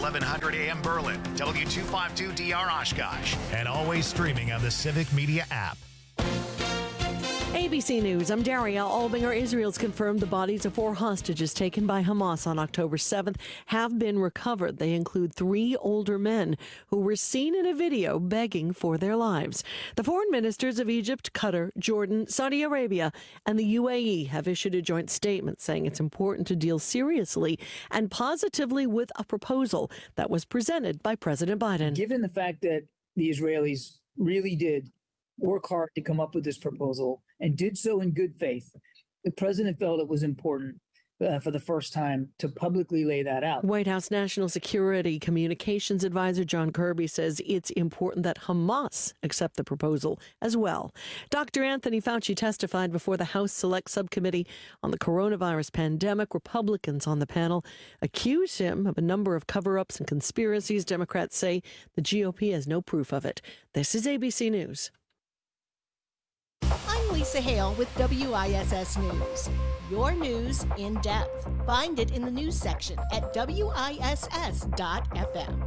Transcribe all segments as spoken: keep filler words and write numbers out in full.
eleven hundred A M Berlin, W two fifty-two D R Oshkosh, and always streaming on the Civic Media app. A B C News, I'm Daria Albinger. Israel's confirmed the bodies of four hostages taken by Hamas on October seventh have been recovered. They include three older men who were seen in a video begging for their lives. The foreign ministers of Egypt, Qatar, Jordan, Saudi Arabia, and the U A E have issued a joint statement saying it's important to deal seriously and positively with a proposal that was presented by President Biden. Given the fact that the Israelis really did work hard to come up with this proposal and did so in good faith, the president felt it was important uh, for the first time to publicly lay that out. White House National Security Communications Advisor John Kirby says it's important that Hamas accept the proposal as well. Doctor Anthony Fauci testified before the House Select Subcommittee on the coronavirus pandemic. Republicans on the panel accuse him of a number of cover-ups and conspiracies. Democrats say the G O P has no proof of it. This is A B C News. I'm Lisa Hale with W I S S News. Your news in depth. Find it in the news section at W I S S dot F M.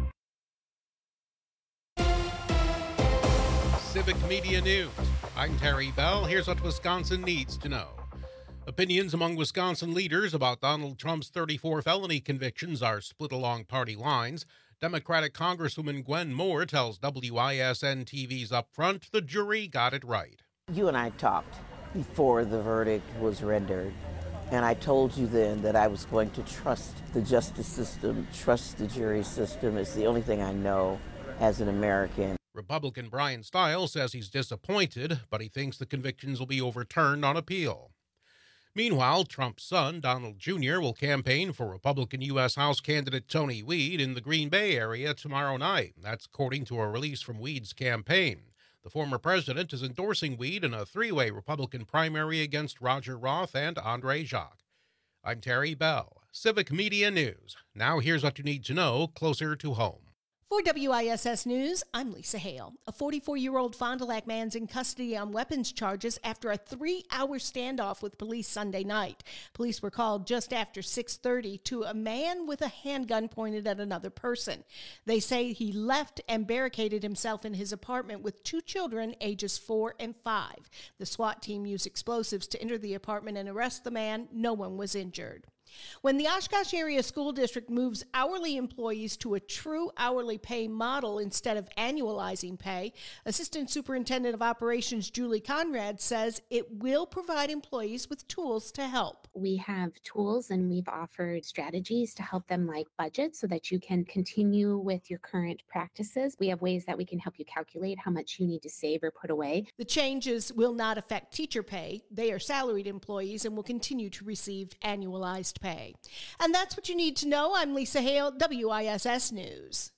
Civic Media News. I'm Terry Bell. Here's what Wisconsin needs to know. Opinions among Wisconsin leaders about Donald Trump's thirty-four felony convictions are split along party lines. Democratic Congresswoman Gwen Moore tells W I S N T V's Upfront the jury got it right. You and I talked before the verdict was rendered, and I told you then that I was going to trust the justice system, trust the jury system. It's the only thing I know as an American. Republican Brian Stiles says he's disappointed, but he thinks the convictions will be overturned on appeal. Meanwhile, Trump's son, Donald Junior, will campaign for Republican U S House candidate Tony Weed in the Green Bay area tomorrow night. That's according to a release from Weed's campaign. The former president is endorsing Weed in a three-way Republican primary against Roger Roth and Andre Jacques. I'm Terry Bell, Civic Media News. Now here's what you need to know closer to home. For W I S S News, I'm Lisa Hale. A forty-four-year-old Fond du Lac man's in custody on weapons charges after a three-hour standoff with police Sunday night. Police were called just after six thirty to a man with a handgun pointed at another person. They say he left and barricaded himself in his apartment with two children, ages four and five. The SWAT team used explosives to enter the apartment and arrest the man. No one was injured. When the Oshkosh Area School District moves hourly employees to a true hourly pay model instead of annualizing pay, Assistant Superintendent of Operations Julie Conrad says it will provide employees with tools to help. We have tools and we've offered strategies to help them, like budget, so that you can continue with your current practices. We have ways that we can help you calculate how much you need to save or put away. The changes will not affect teacher pay. They are salaried employees and will continue to receive annualized pay. And that's what you need to know. I'm Lisa Hale, W I S S News.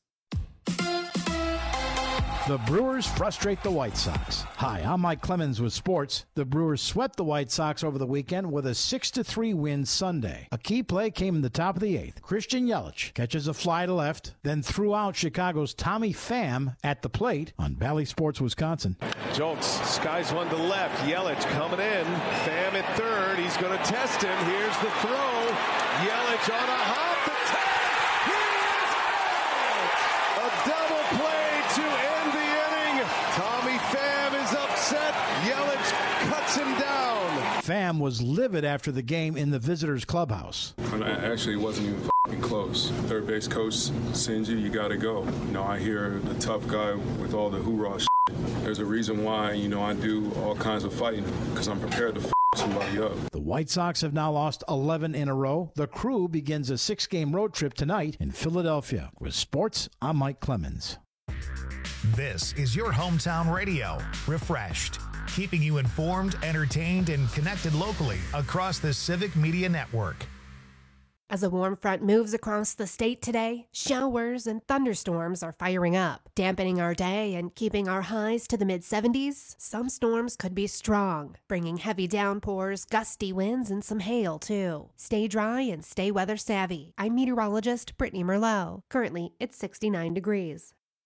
The Brewers frustrate the White Sox. Hi, I'm Mike Clemens with sports. The Brewers swept the White Sox over the weekend with a six to three win Sunday. A key play came in the top of the eighth. Christian Yelich catches a fly to left, then threw out Chicago's Tommy Pham at the plate on Bally Sports, Wisconsin. Jones skies one to left. Yelich coming in. Pham at third. He's going to test him. Here's the throw. Yelich on a hop. The tag. He is out. A double play to end the inning. Tommy Pham is upset. Yelich cuts him down. Pham was livid after the game in the visitors' clubhouse. And I actually wasn't even f***ing close. Third base coach sends you, you got to go. You know, I hear the tough guy with all the hoorah shit. There's a reason why, you know, I do all kinds of fighting, because I'm prepared to f*** somebody up. The White Sox have now lost eleven in a row. The Crew begins a six-game road trip tonight in Philadelphia. With sports, I'm Mike Clemens. This is your hometown radio, Refreshed, keeping you informed, entertained, and connected locally across the Civic Media Network. As a warm front moves across the state today, showers and thunderstorms are firing up, dampening our day and keeping our highs to the mid seventies. Some storms could be strong, bringing heavy downpours, gusty winds, and some hail, too. Stay dry and stay weather savvy. I'm meteorologist Brittany Merlot. Currently, it's sixty-nine degrees.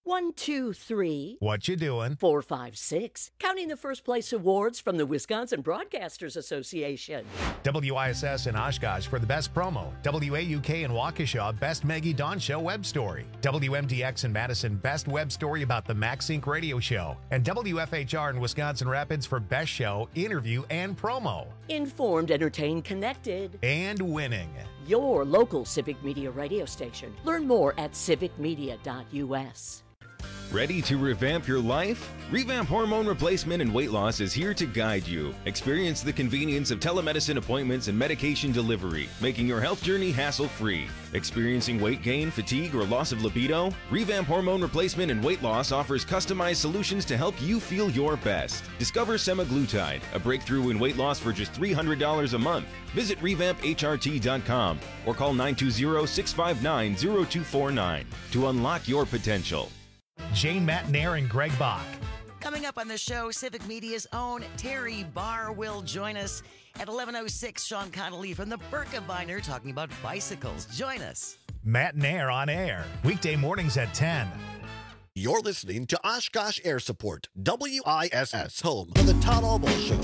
One, two, three. What you doing? Four, five, six. Counting the first place awards from the Wisconsin Broadcasters Association. W I S S in Oshkosh for the best promo. W A U K in Waukesha, best Maggie Dawn Show web story. W M D X in Madison, best web story about the MaxSync radio show. And W F H R in Wisconsin Rapids for best show, interview, and promo. Informed, entertained, connected. And winning. Your local Civic Media radio station. Learn more at civic media dot U S. Ready to revamp your life? Revamp Hormone Replacement and Weight Loss is here to guide you. Experience the convenience of telemedicine appointments and medication delivery, making your health journey hassle-free. Experiencing weight gain, fatigue, or loss of libido? Revamp Hormone Replacement and Weight Loss offers customized solutions to help you feel your best. Discover semaglutide, a breakthrough in weight loss for just three hundred dollars a month. Visit revamp H R T dot com or call nine two zero, six five nine, zero two four nine to unlock your potential. Jane Matnair and Greg Bach. Coming up on the show, Civic Media's own Terry Barr will join us at eleven oh six. Sean Connolly from the Birkebeiner talking about bicycles. Join us. Matnair on air, weekday mornings at ten. You're listening to Oshkosh Air Support, W I S S, home of the Todd Albo Show.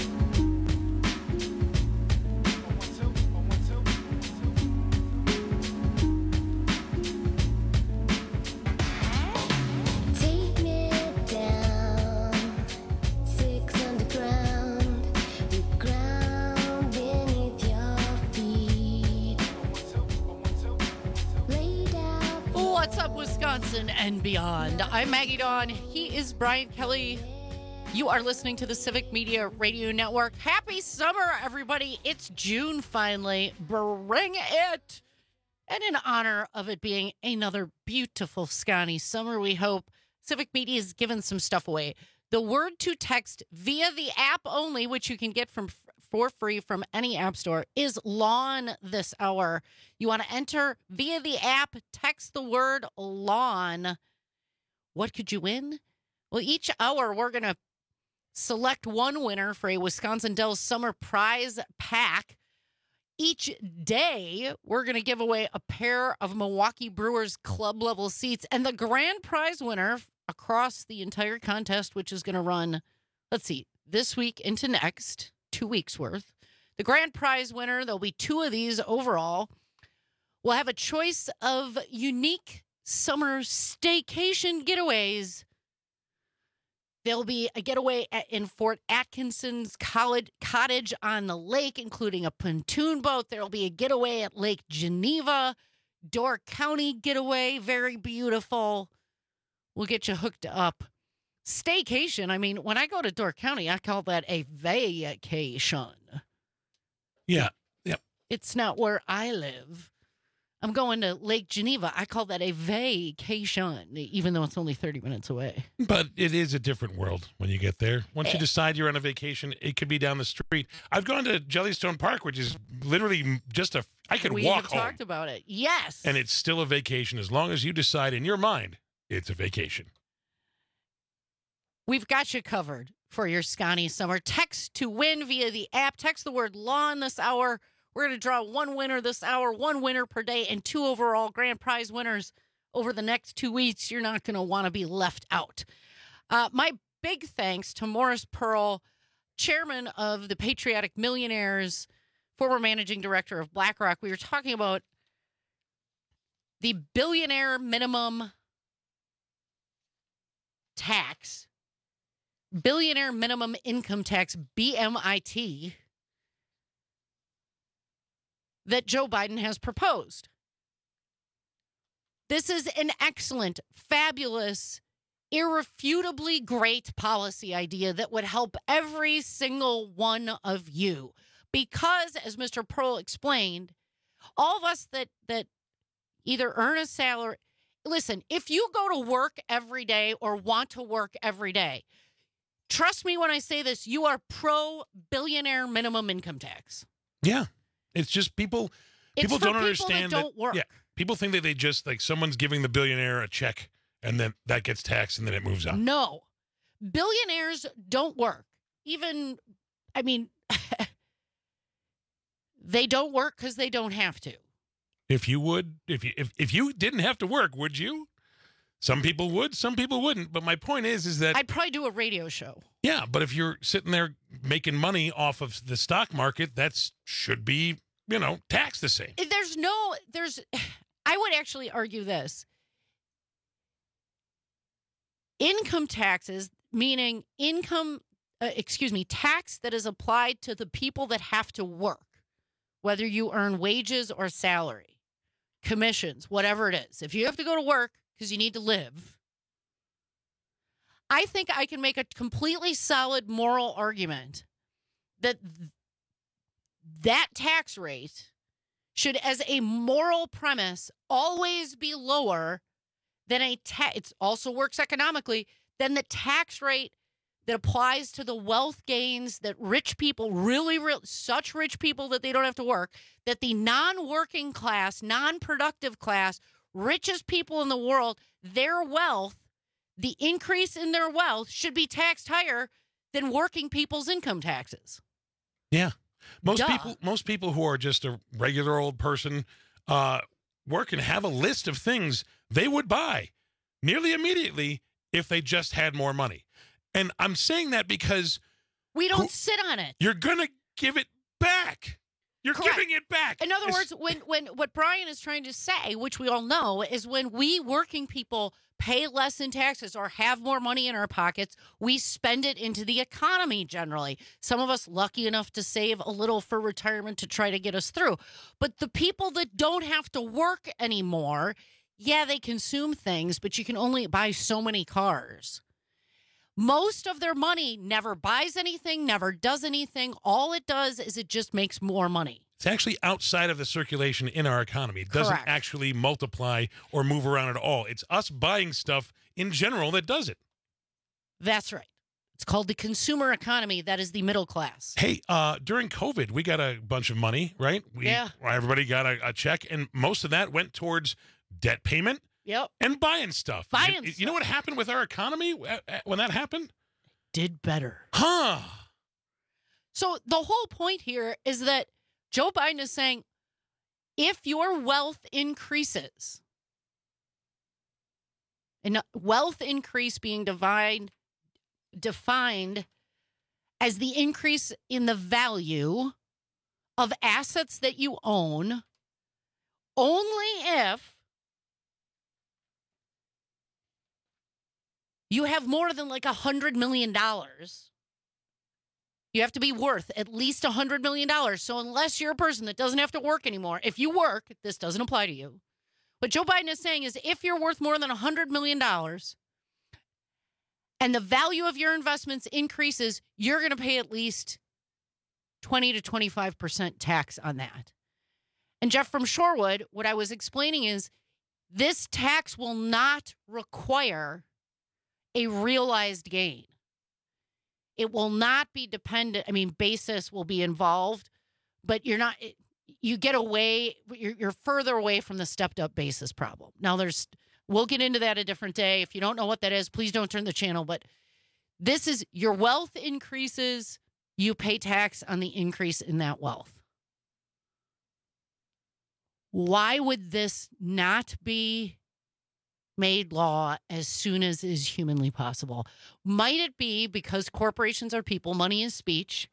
Wisconsin and beyond. I'm Maggie Dawn. He is Brian Kelly. You are listening to the Civic Media Radio Network. Happy summer, everybody. It's June finally. Bring it. And in honor of it being another beautiful, scotty summer, we hope Civic Media has given some stuff away. The word to text via the app only, which you can get from for free from any app store, is lawn this hour. You want to enter via the app, text the word lawn. What could you win? Well, each hour we're going to select one winner for a Wisconsin Dells Summer Prize Pack. Each day, we're going to give away a pair of Milwaukee Brewers club level seats, and the grand prize winner across the entire contest, which is going to run, let's see, this week into next, two weeks worth. The grand prize winner, there'll be two of these overall, will have a choice of unique summer staycation getaways. There'll be a getaway at, in Fort Atkinson's college, cottage on the lake, including a pontoon boat. There'll be a getaway at Lake Geneva, Door County getaway, very beautiful. We'll get you hooked up. Staycation, I mean, when I go to Door County, I call that a vacation. Yeah, yeah. It's not where I live. I'm going to Lake Geneva. I call that a vacation, even though it's only thirty minutes away. But it is a different world when you get there. Once you decide you're on a vacation, it could be down the street. I've gone to Jellystone Park, which is literally just a, I could we walk have home. talked about it. Yes. And it's still a vacation as long as you decide in your mind it's a vacation. We've got you covered for your Scotty summer. Text to win via the app. Text the word lawn this hour. We're going to draw one winner this hour, one winner per day, and two overall grand prize winners over the next two weeks. You're not going to want to be left out. Uh, my big thanks to Morris Pearl, chairman of the Patriotic Millionaires, former managing director of BlackRock. We were talking about the billionaire minimum tax. Billionaire Minimum Income Tax, B M I T, that Joe Biden has proposed. This is an excellent, fabulous, irrefutably great policy idea that would help every single one of you. Because, as Mister Pearl explained, all of us that, that either earn a salary, listen, if you go to work every day or want to work every day, trust me when I say this, you are pro-billionaire minimum income tax. Yeah. It's just people it's people for don't people understand that don't that, work. Yeah. People think that they just, like, someone's giving the billionaire a check and then that gets taxed and then it moves on. No. Billionaires don't work. Even, I mean, they don't work because they don't have to. If you would, if you if, if you didn't have to work, would you? Some people would, some people wouldn't. But my point is, is that I'd probably do a radio show. yeah. But if you're sitting there making money off of the stock market, that's should be you know taxed the same. There's no, there's, I would actually argue this. Income taxes, meaning income, uh, excuse me, tax that is applied to the people that have to work, whether you earn wages or salary, commissions, whatever it is. If you have to go to work because you need to live, I think I can make a completely solid moral argument that th- that tax rate should, as a moral premise, always be lower than a tax. It also works economically than the tax rate that applies to the wealth gains that rich people, really, really, such rich people that they don't have to work, that the non-working class, non-productive class, richest people in the world, their wealth, the increase in their wealth should be taxed higher than working people's income taxes. Yeah. Most Duh. people most people who are just a regular old person uh, work and have a list of things they would buy nearly immediately if they just had more money. And I'm saying that because we don't who, sit on it. You're going to give it back. You're Correct. giving it back. In other It's, words, when when what Brian is trying to say, which we all know, is when we working people pay less in taxes or have more money in our pockets, we spend it into the economy generally. Some of us lucky enough to save a little for retirement to try to get us through. But the people that don't have to work anymore, yeah, they consume things, but you can only buy so many cars. Most of their money never buys anything, never does anything. All it does is it just makes more money. It's actually outside of the circulation in our economy. It doesn't Correct. actually multiply or move around at all. It's us buying stuff in general that does it. That's right. It's called the consumer economy. That is the middle class. Hey, uh, during COVID, we got a bunch of money, right? We, Yeah. Everybody got a, a check, and most of that went towards debt payment Yep. and buying stuff. Buying you, stuff. you know what happened with our economy when that happened? Did better. Huh. So the whole point here is that Joe Biden is saying, if your wealth increases, and wealth increase being defined, defined as the increase in the value of assets that you own, only if you have more than like a hundred million dollars. You have to be worth at least a hundred million dollars. So unless you're a person that doesn't have to work anymore, if you work, this doesn't apply to you. What Joe Biden is saying is if you're worth more than a hundred million dollars and the value of your investments increases, you're going to pay at least twenty to twenty-five percent tax on that. And Jeff from Shorewood, what I was explaining is this tax will not require a realized gain. It will not be dependent. I mean, basis will be involved, but you're not, you get away, you're, you're further away from the stepped up basis problem. Now there's, we'll get into that a different day. If you don't know what that is, please don't turn the channel, but this is your wealth increases, you pay tax on the increase in that wealth. Why would this not be made law as soon as is humanly possible? Might it be because corporations are people, money is speech,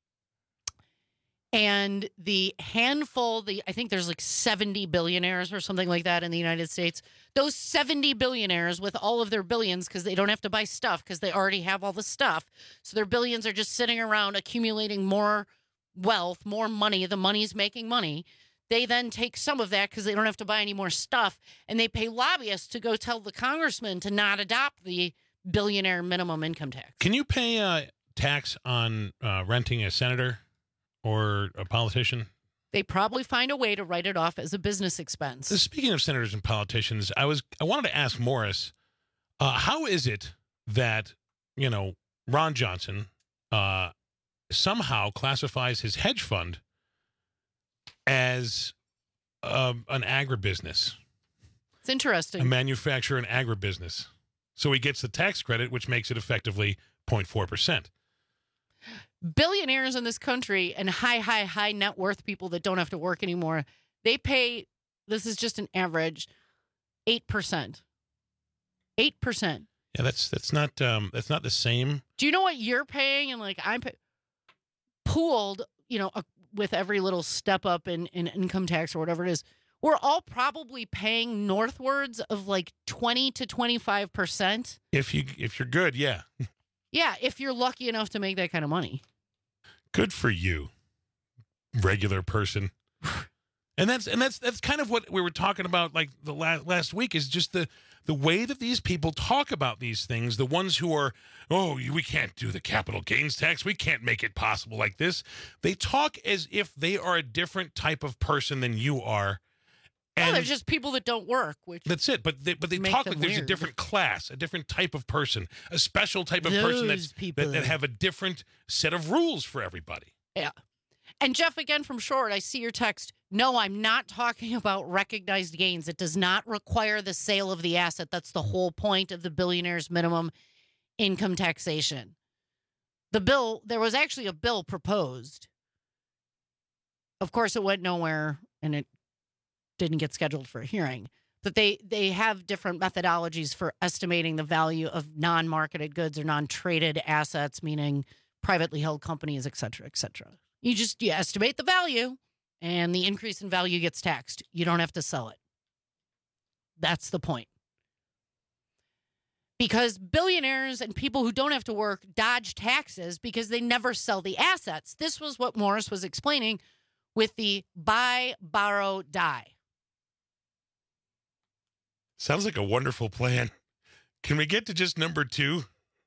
and the handful, the I think there's like seventy billionaires or something like that in the United States, those seventy billionaires with all of their billions, because they don't have to buy stuff because they already have all the stuff, so their billions are just sitting around accumulating more wealth, more money, the money's making money. They then take some of that because they don't have to buy any more stuff, and they pay lobbyists to go tell the congressman to not adopt the billionaire minimum income tax. Can you pay uh, tax on uh, renting a senator or a politician? They probably find a way to write it off as a business expense. Speaking of senators and politicians, I was I wanted to ask Morris, uh, how is it that, you know, Ron Johnson uh, somehow classifies his hedge fund as um, an agribusiness? It's interesting. A manufacturer and agribusiness. So he gets the tax credit, which makes it effectively zero point four percent. Billionaires in this country and high, high, high net worth people that don't have to work anymore, they pay, this is just an average, eight percent. eight percent. Yeah, that's that's not um, that's not the same. Do you know what you're paying? And like I'm pay- pooled, you know, uh, with every little step up in, in income tax or whatever it is, we're all probably paying northwards of like twenty to twenty-five percent. If you if you're good, yeah. Yeah, if you're lucky enough to make that kind of money. Good for you, regular person. And that's and that's that's kind of what we were talking about like the last last week is just the the way that these people talk about these things, the ones who are, oh, we can't do the capital gains tax. We can't make it possible like this. They talk as if they are a different type of person than you are. And well, they're just people that don't work. Which that's it. But they, but they make talk them like there's weird. a different class, a different type of person, a special type of Those person that's, people. that, that have a different set of rules for everybody. Yeah. And Jeff, again from Short, I see your text. No, I'm not talking about recognized gains. It does not require the sale of the asset. That's the whole point of the billionaire's minimum income taxation. The bill, there was actually a bill proposed. Of course, it went nowhere and it didn't get scheduled for a hearing. But they, they have different methodologies for estimating the value of non-marketed goods or non-traded assets, meaning privately held companies, et cetera, et cetera. You just you estimate the value, and the increase in value gets taxed. You don't have to sell it. That's the point. Because billionaires and people who don't have to work dodge taxes because they never sell the assets. This was what Morris was explaining with the buy, borrow, die. Sounds like a wonderful plan. Can we get to just number two?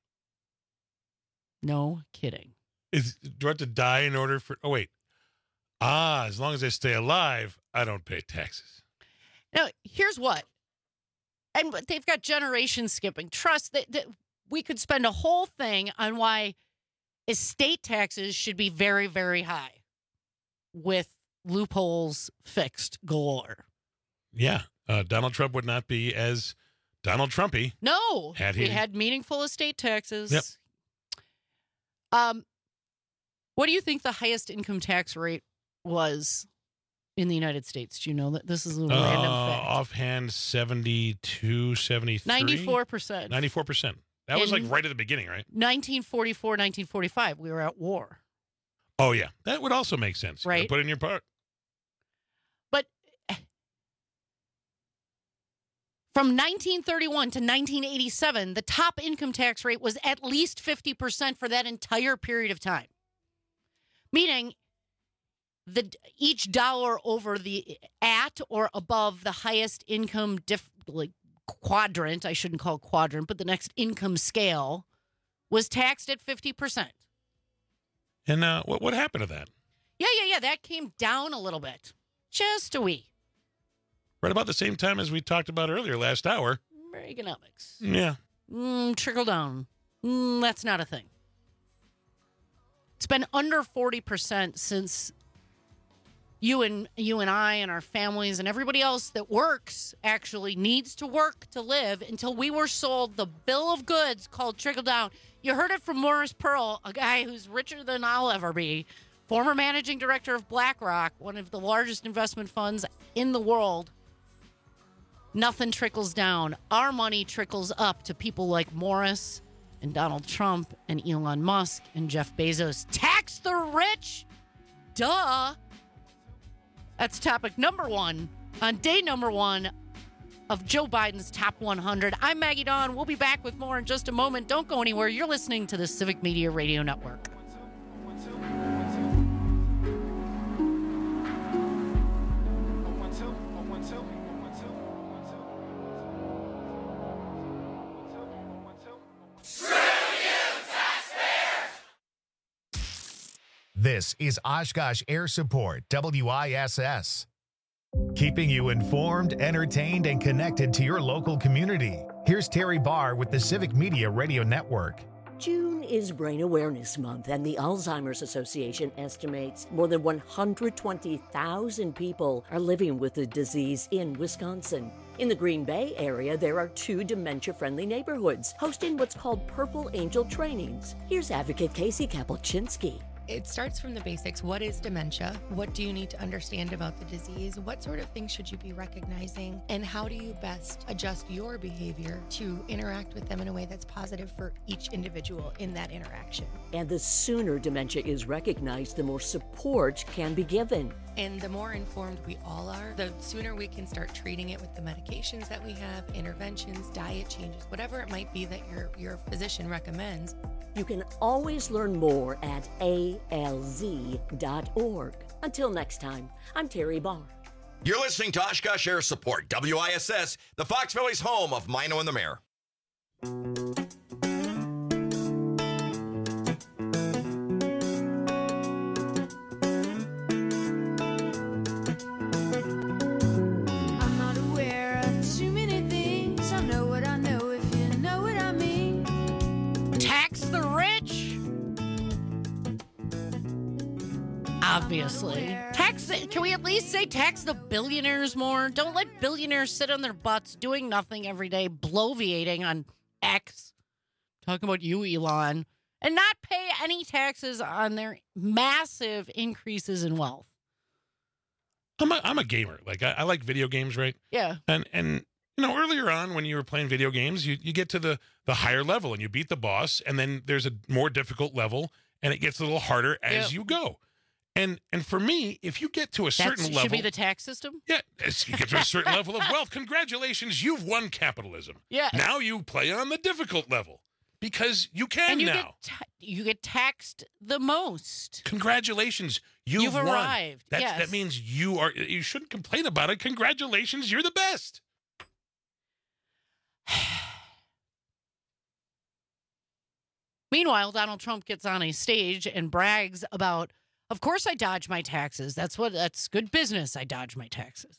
No kidding. Is, do I have to die in order for... Oh, wait. Ah, as long as I stay alive, I don't pay taxes. Now, here's what. And they've got generation skipping. Trust that, that we could spend a whole thing on why estate taxes should be very, very high with loopholes fixed galore. Yeah. Uh, Donald Trump would not be as Donald Trumpy. No. Had he... We had meaningful estate taxes. Yep. Um, what do you think the highest income tax rate was in the United States? Do you know that? This is a Uh, random fact. offhand, seventy-two, seventy-three ninety-four percent. ninety-four percent. That was In- like right at the beginning, right? nineteen forty-four, nineteen forty-five, we were at war. Oh, yeah. That would also make sense. You gotta Right. Put in your part. But from nineteen thirty-one to nineteen eighty-seven, the top income tax rate was at least fifty percent for that entire period of time. Meaning the each dollar over the at or above the highest income diff, like quadrant, I shouldn't call it quadrant, but the next income scale was taxed at fifty percent. And uh, what what happened to that? Yeah, yeah, yeah. That came down a little bit. Just a wee. Right about the same time as we talked about earlier last hour. Reaganomics. Yeah. Mm, trickle down. Mm, that's not a thing. It's been under forty percent since you and you and I and our families and everybody else that works actually needs to work to live until we were sold the bill of goods called trickle down. You heard it from Morris Pearl, a guy who's richer than I'll ever be, former managing director of BlackRock, one of the largest investment funds in the world. Nothing trickles down. Our money trickles up to people like Morris and Donald Trump and Elon Musk and Jeff Bezos. Tax the rich? Duh. That's topic number one on day number one of Joe Biden's Top one hundred. I'm Maggie Dawn. We'll be back with more in just a moment. Don't go anywhere. You're listening to the Civic Media Radio Network. This is Oshkosh Air Support, W I S S. Keeping you informed, entertained, and connected to your local community. Here's Terry Barr with the Civic Media Radio Network. June is Brain Awareness Month, and the Alzheimer's Association estimates more than one hundred twenty thousand people are living with the disease in Wisconsin. In the Green Bay area, there are two dementia-friendly neighborhoods hosting what's called Purple Angel trainings. Here's Advocate Casey Kapelczynski. It starts from the basics. What is dementia? What do you need to understand about the disease? What sort of things should you be recognizing? And how do you best adjust your behavior to interact with them in a way that's positive for each individual in that interaction? And the sooner dementia is recognized, the more support can be given. And the more informed we all are, the sooner we can start treating it with the medications that we have, interventions, diet changes, whatever it might be that your, your physician recommends. You can always learn more at A L Z dot org. Until next time, I'm Terry Barr. You're listening to Oshkosh Air Support, W I S S, the Fox Valley's home of Mino and the Mayor. I'm not aware of too many things. I know what I know, if you know what I mean. Tax the rich. Obviously. Tax the, can we at least say tax the billionaires more? Don't let billionaires sit on their butts doing nothing every day, bloviating on X. Talking about you, Elon. And not pay any taxes on their massive increases in wealth. I'm a, I'm a gamer. Like, I, I like video games, right? Yeah. And, and you know, earlier on when you were playing video games, you, you get to the, the higher level and you beat the boss, and then there's a more difficult level, and it gets a little harder as Yep. you go. And and for me, if you get to a certain That level, should be the tax system? yeah, as you get to a certain level of wealth, congratulations, you've won capitalism. Yeah. Now you play on the difficult level because you can And you now. get ta- you get taxed the most. Congratulations, you've, You've won. arrived, That's, yes. That means you are. You shouldn't complain about it. Congratulations, you're the best. Meanwhile, Donald Trump gets on a stage and brags about, of course I dodge my taxes. That's what that's good business. I dodge my taxes.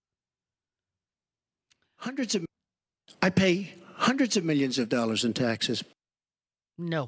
Hundreds of, I pay hundreds of millions of dollars in taxes. No.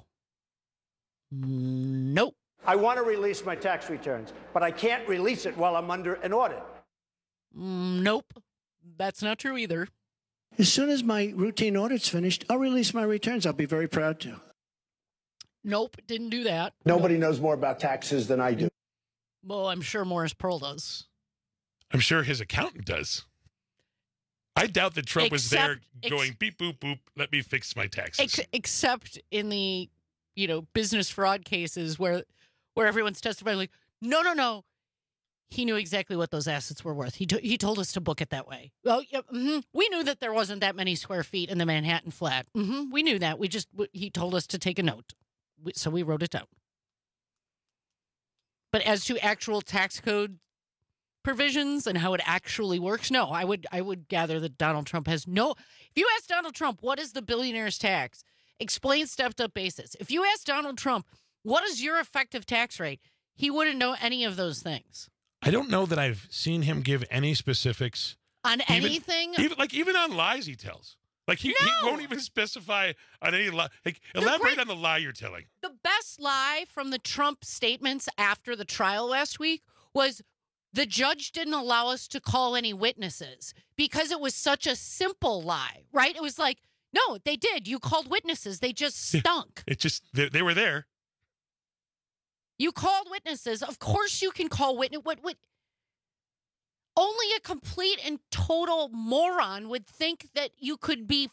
Nope. I want to release my tax returns, but I can't release it while I'm under an audit. Mm, Nope. That's not true either. As soon as my routine audit's finished, I'll release my returns. I'll be very proud to. Nope. Didn't do that. Nobody knows more about taxes than I do. Well, I'm sure Morris Pearl does. I'm sure his accountant does. I doubt that Trump was there Except- ex- going beep boop boop. Let me fix my taxes. Ex- except in the, you know, business fraud cases where where everyone's testifying like, no, no, no. He knew exactly what those assets were worth. He, t- he told us to book it that way. Well, yeah, mm-hmm. We knew that there wasn't that many square feet in the Manhattan flat. Mm-hmm. We knew that. We just, w- he told us to take a note. We, so we wrote it down. But as to actual tax code provisions and how it actually works, no, I would, I would gather that Donald Trump has no, if you ask Donald Trump, what is the billionaire's tax? Explain stepped up basis. If you ask Donald Trump, what is your effective tax rate? He wouldn't know any of those things. I don't know that I've seen him give any specifics On Even- anything? Even like even on lies he tells. Like he, he No! won't even specify on any lie. Like elaborate great- on the lie you're telling. The best lie from the Trump statements after the trial last week was the judge didn't allow us to call any witnesses because it was such a simple lie, right? It was like, no, they did. You called witnesses. They just stunk. It just they, they were there. You called witnesses. Of course you can call witness. What, what? Only a complete and total moron would think that you could be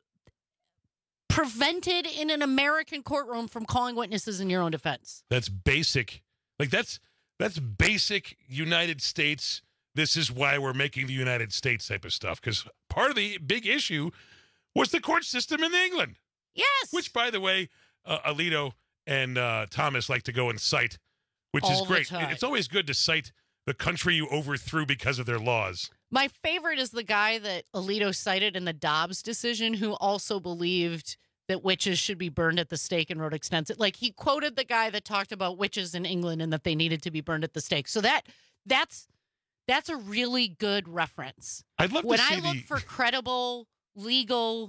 prevented in an American courtroom from calling witnesses in your own defense. That's basic. Like that's that's basic United States. This is why we're making the United States type of stuff. Because part of the big issue was the court system in England. Yes. Which, by the way, uh, Alito and uh, Thomas like to go and cite, which All is the great. time. It's always good to cite the country you overthrew because of their laws. My favorite is the guy that Alito cited in the Dobbs decision who also believed that witches should be burned at the stake and wrote extensive. Like he quoted the guy that talked about witches in England and that they needed to be burned at the stake. So that that's that's a really good reference. I'd love when to see I look the- for credible legal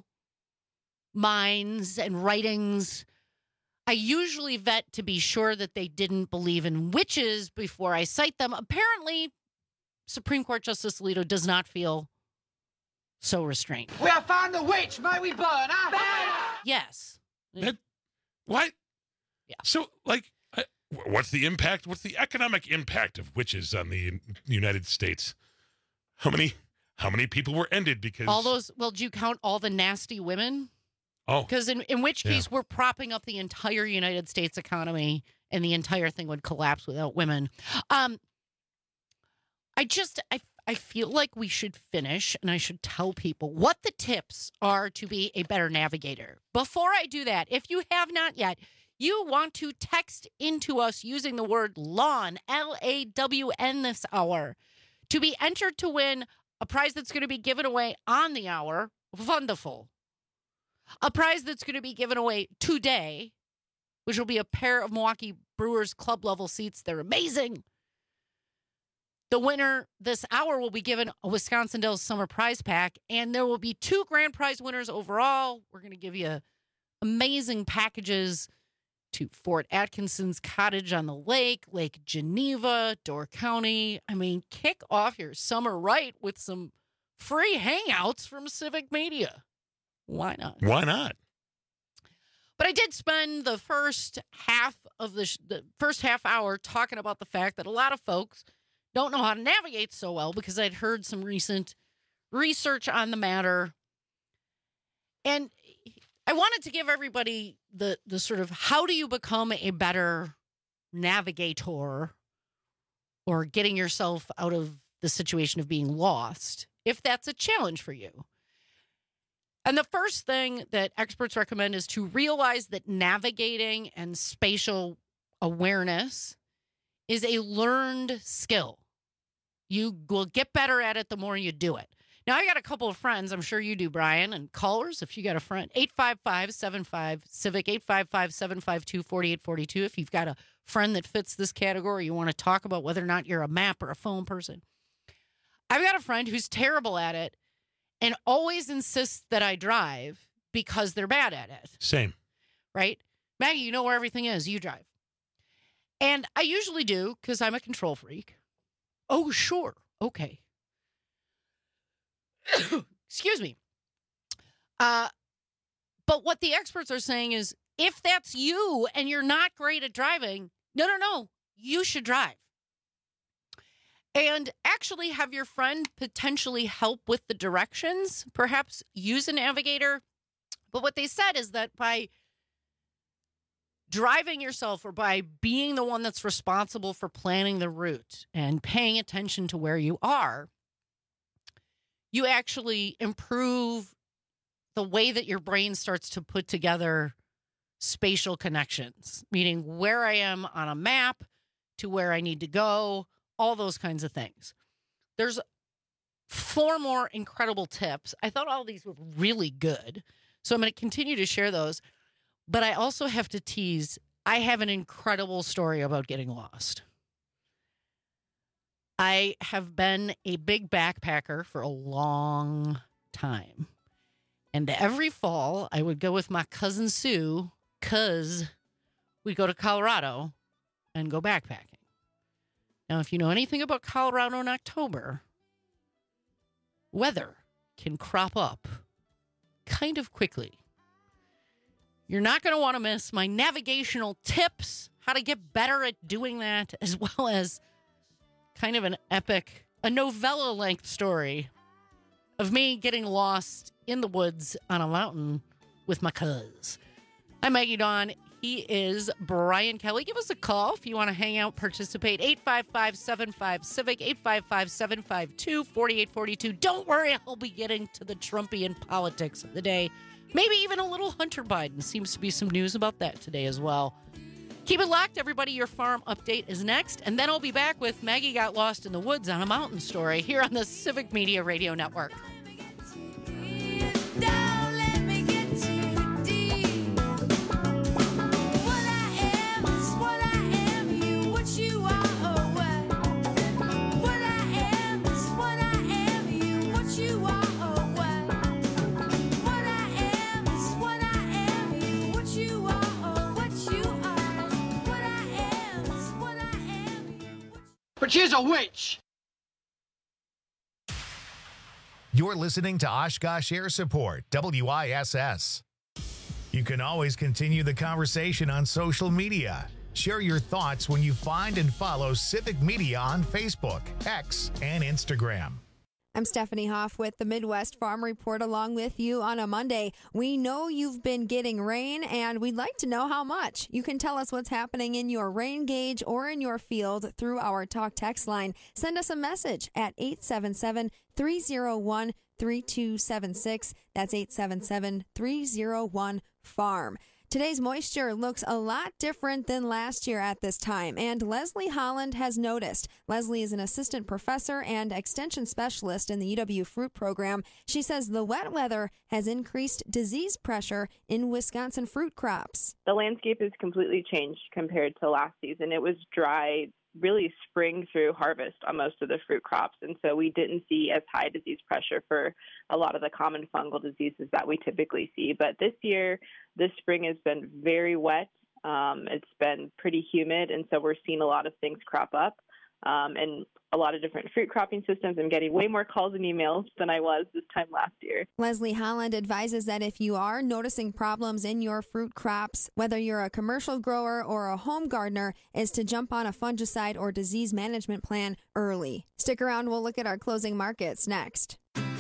minds and writings, I usually vet to be sure that they didn't believe in witches before I cite them. Apparently, Supreme Court Justice Alito does not feel so restrained. We have found the witch. May we burn her? Yes. That, what? Yeah. So, like, uh, what's the impact? What's the economic impact of witches on the United States? How many how many people were ended because all those? Well, do you count all the nasty women? Oh, because in in which case yeah. we're propping up the entire United States economy, and the entire thing would collapse without women. Um, I just I I feel like we should finish, and I should tell people what the tips are to be a better navigator. Before I do that, if you have not yet, you want to text into us using the word lawn, L A W N, this hour, to be entered to win a prize that's going to be given away on the hour. Wonderful. A prize that's going to be given away today, which will be a pair of Milwaukee Brewers club level seats. They're amazing. The winner this hour will be given a Wisconsin Dells Summer Prize Pack, and there will be two grand prize winners overall. We're going to give you amazing packages to Fort Atkinson's Cottage on the Lake, Lake Geneva, Door County. I mean, kick off your summer right with some free hangouts from Civic Media. Why not? Why not? But I did spend the first half of the, sh- the first half hour talking about the fact that a lot of folks don't know how to navigate so well, because I'd heard some recent research on the matter. And I wanted to give everybody the, the sort of how do you become a better navigator or getting yourself out of the situation of being lost, if that's a challenge for you. And the first thing that experts recommend is to realize that navigating and spatial awareness is a learned skill. You will get better at it the more you do it. Now, I got a couple of friends, I'm sure you do, Brian, and callers, if you got a friend, eight five five, seven five, CIVIC, eight five five, seven five two, four eight four two. If you've got a friend that fits this category, you want to talk about whether or not you're a map or a phone person. I've got a friend who's terrible at it and always insists that I drive because they're bad at it. Same. Right? Maggie, you know where everything is. You drive. And I usually do because I'm a control freak. Oh, sure. Okay. Excuse me. Uh, but what the experts are saying is, if that's you and you're not great at driving, no, no, no, you should drive. And actually have your friend potentially help with the directions, perhaps use a navigator. But what they said is that by driving yourself, or by being the one that's responsible for planning the route and paying attention to where you are, you actually improve the way that your brain starts to put together spatial connections, meaning where I am on a map to where I need to go, all those kinds of things. There's four more incredible tips. I thought all these were really good, so I'm going to continue to share those. But I also have to tease, I have an incredible story about getting lost. I have been a big backpacker for a long time. And every fall, I would go with my cousin Sue, because we'd go to Colorado and go backpacking. Now, if you know anything about Colorado in October, weather can crop up kind of quickly. You're not going to want to miss my navigational tips, how to get better at doing that, as well as kind of an epic, a novella-length story of me getting lost in the woods on a mountain with my cuz. I'm Maggie Dawn. He is Brian Kelly. Give us a call if you want to hang out, participate. eight five five, seven five, CIVIC, eight five five, seven five two, four eight four two. Don't worry, I'll be getting to the Trumpian politics of the day. Maybe even a little Hunter Biden. Seems to be some news about that today as well. Keep it locked, everybody. Your farm update is next. And then I'll be back with Maggie Got Lost in the Woods on a Mountain story here on the Civic Media Radio Network. But she's a witch. You're listening to Oshkosh Air Support, W I S S. You can always continue the conversation on social media. Share your thoughts when you find and follow Civic Media on Facebook, X, and Instagram. I'm Stephanie Hoff with the Midwest Farm Report along with you on a Monday. We know you've been getting rain, and we'd like to know how much. You can tell us what's happening in your rain gauge or in your field through our talk text line. Send us a message at eight seven seven, three oh one, three two seven six. That's eight seven seven, three oh one, farm. Today's moisture looks a lot different than last year at this time, and Leslie Holland has noticed. Leslie is an assistant professor and extension specialist in the U W Fruit Program. She says the wet weather has increased disease pressure in Wisconsin fruit crops. The landscape has completely changed compared to last season. It was dry, really spring through harvest on most of the fruit crops. And so we didn't see as high disease pressure for a lot of the common fungal diseases that we typically see. But this year, this spring has been very wet. Um, it's been pretty humid. And so we're seeing a lot of things crop up um, and a lot of different fruit cropping systems. I'm getting way more calls and emails than I was this time last year. Leslie Holland advises that if you are noticing problems in your fruit crops, whether you're a commercial grower or a home gardener, is to jump on a fungicide or disease management plan early. Stick around, we'll look at our closing markets next.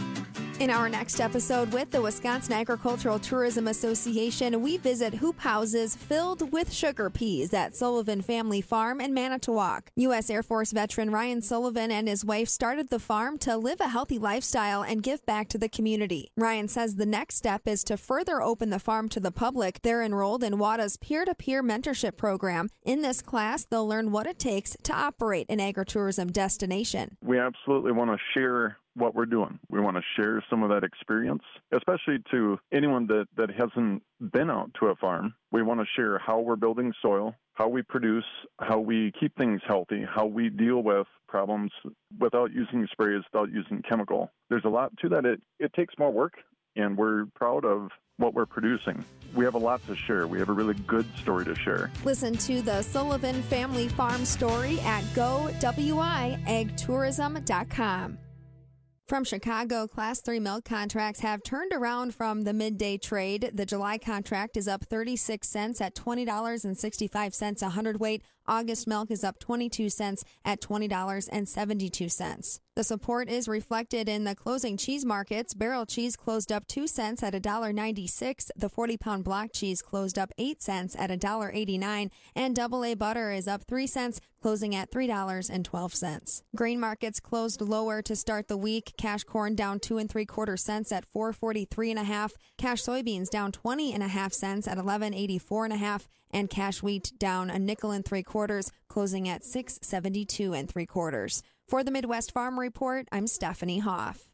In our next episode with the Wisconsin Agricultural Tourism Association, we visit hoop houses filled with sugar peas at Sullivan Family Farm in Manitowoc. U S Air Force veteran Ryan Sullivan and his wife started the farm to live a healthy lifestyle and give back to the community. Ryan says the next step is to further open the farm to the public. They're enrolled in W A D A's peer-to-peer mentorship program. In this class, they'll learn what it takes to operate an agritourism destination. We absolutely want to share what we're doing. We want to share some of that experience, especially to anyone that, that hasn't been out to a farm. We want to share how we're building soil, how we produce, how we keep things healthy, how we deal with problems without using sprays, without using chemical. There's a lot to that. It, it takes more work, and we're proud of what we're producing. We have a lot to share. We have a really good story to share. Listen to the Sullivan Family Farm story at go w i ag tourism dot com. From Chicago, Class three milk contracts have turned around from the midday trade. The July contract is up thirty-six cents at twenty dollars and sixty-five cents a hundredweight. August milk is up twenty-two cents at twenty dollars and seventy-two cents. The support is reflected in the closing cheese markets. Barrel cheese closed up two cents at one dollar and ninety-six cents. The forty-pound block cheese closed up eight cents at one dollar and eighty-nine cents. And double A butter is up three cents, closing at three dollars and twelve cents. Grain markets closed lower to start the week. Cash corn down two and three quarter cents at four forty-three and a half. Cash soybeans down twenty and a half cents at eleven eighty-four and a half. And cash wheat down a nickel and three quarters, closing at six seventy-two and three quarters. For the Midwest Farm Report, I'm Stephanie Hoff.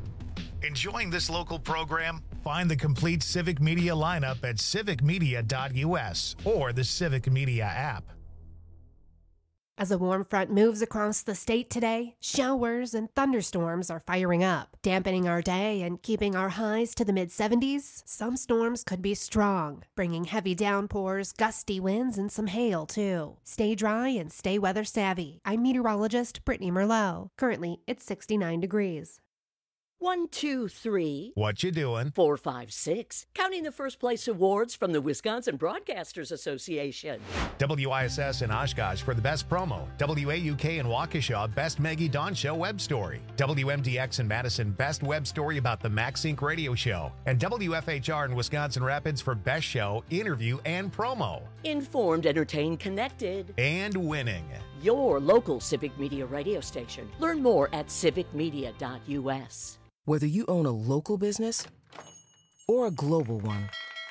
Enjoying this local program? Find the complete Civic Media lineup at civic media dot u s or the Civic Media app. As a warm front moves across the state today, showers and thunderstorms are firing up, dampening our day and keeping our highs to the mid seventies. Some storms could be strong, bringing heavy downpours, gusty winds, and some hail, too. Stay dry and stay weather savvy. I'm meteorologist Brittany Merlot. Currently, it's sixty-nine degrees. One, two, three. What you doing? Four, five, six. Counting the first place awards from the Wisconsin Broadcasters Association. W I S S in Oshkosh for the best promo. W A U K in Waukesha, best Maggie Dawn Show web story. W M D X in Madison, best web story about the MaxSync radio show. And W F H R in Wisconsin Rapids for best show, interview, and promo. Informed, entertained, connected. And winning. Your local Civic Media radio station. Learn more at civic media dot u s. Whether you own a local business or a global one,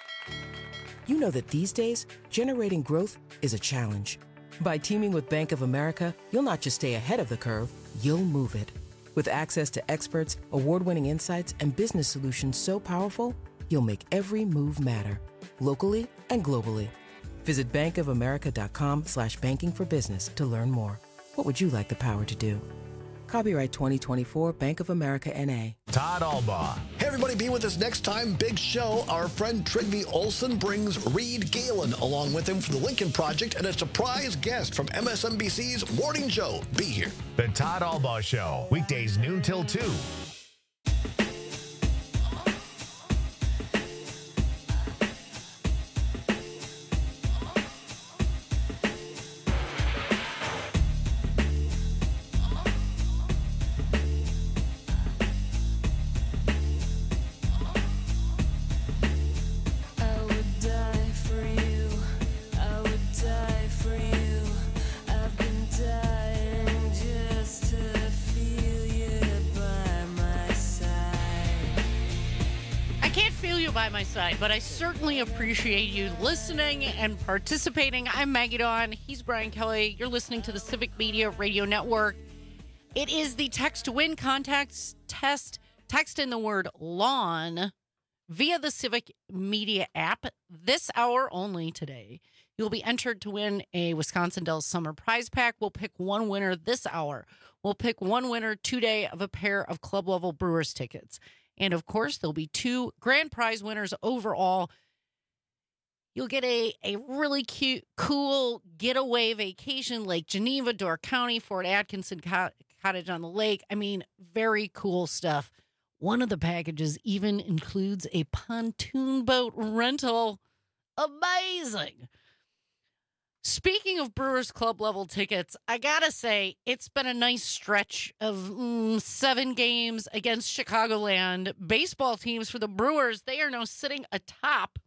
you know that these days, generating growth is a challenge. By teaming with Bank of America, you'll not just stay ahead of the curve, you'll move it. With access to experts, award-winning insights, and business solutions so powerful, you'll make every move matter, locally and globally. Visit bankofamerica.com slash banking for business to learn more. What would you like the power to do? Copyright twenty twenty-four Bank of America N A. Todd Albaugh. Hey, everybody, be with us next time. Big show. Our friend Trygve Olsen brings Reed Galen along with him for the Lincoln Project and a surprise guest from M S N B C's Morning Joe. Be here. The Todd Albaugh Show. Weekdays noon till two. you by my side, but I certainly appreciate you listening and participating. I'm Maggie Dawn. He's Brian Kelly. You're listening to the Civic Media Radio Network. It is the Text to Win contest test. Text in the word lawn via the Civic Media app this hour only today. You'll be entered to win a Wisconsin Dells Summer Prize Pack. We'll pick one winner this hour. We'll pick one winner today of a pair of club level Brewers tickets. And of course, there'll be two grand prize winners overall. You'll get a, a really cute, cool getaway vacation, Lake Geneva, Door County, Fort Atkinson Cot- Cottage on the Lake. I mean, very cool stuff. One of the packages even includes a pontoon boat rental. Amazing. Speaking of Brewers Club level tickets, I gotta say, it's been a nice stretch of mm, seven games against Chicagoland. Baseball teams for the Brewers, they are now sitting atop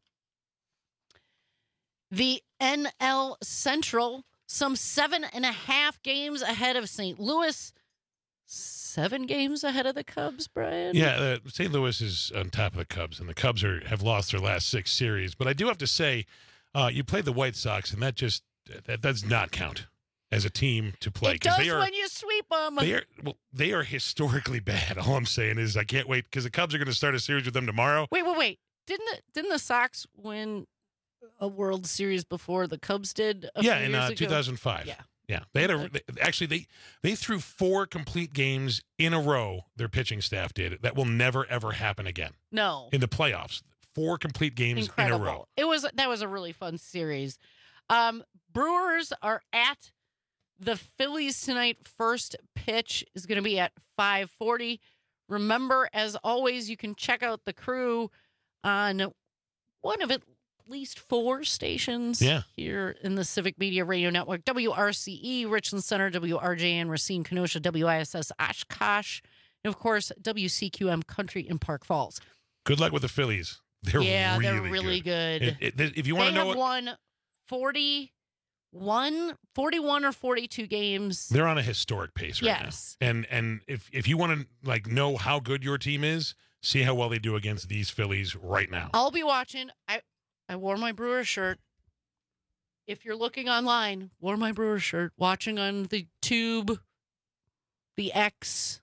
the N L Central, some seven and a half games ahead of Saint Louis. Seven games ahead of the Cubs, Brian? Yeah, uh, Saint Louis is on top of the Cubs, and the Cubs are have lost their last six series. But I do have to say, uh, you played the White Sox, and that just that does not count as a team to play. It does they are, when you sweep them. They are well, they are historically bad. All I'm saying is I can't wait because the Cubs are going to start a series with them tomorrow. Wait, wait, wait! Didn't the, didn't the Sox win a World Series before the Cubs did? A Yeah, few in years uh, ago? two thousand five. Yeah. Yeah, they had a they, actually they they threw four complete games in a row. Their pitching staff did. That will never ever happen again. No, in the playoffs, four complete games Incredible. in a row. It was that was a really fun series. Um, Brewers are at the Phillies tonight. First pitch is going to be at five forty. Remember, as always, you can check out the crew on one of at least four stations yeah. here in the Civic Media Radio Network. W R C E, Richland Center, W R J N, Racine, Kenosha, W I S S, Oshkosh, and, of course, W C Q M Country in Park Falls. Good luck with the Phillies. They're yeah, really they're really good. good. It, it, if you want to know They have what, won forty-one, forty-one or forty-two games. they're on a historic pace right Yes. now. And and if if you want to like know how good your team is, see how well they do against these Phillies right now. I'll be watching. I I wore my Brewer shirt. If you're looking online, wore my Brewer shirt, watching on the Tube, the X,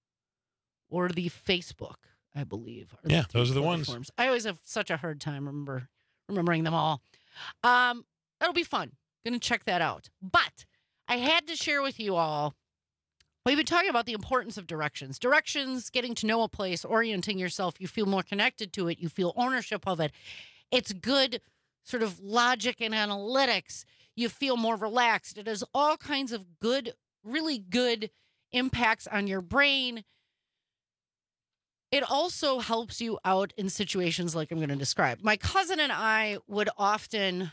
or the Facebook, I believe. are the Yeah, three those are the ones. platforms. I always have such a hard time remember remembering them all. Um, that'll be fun. Gonna check that out. But I had to share with you all. We've been talking about the importance of directions. Directions, getting to know a place, orienting yourself. You feel more connected to it. You feel ownership of it. It's good sort of logic and analytics. You feel more relaxed. It has all kinds of good, really good impacts on your brain. It also helps you out in situations like I'm going to describe. My cousin and I would often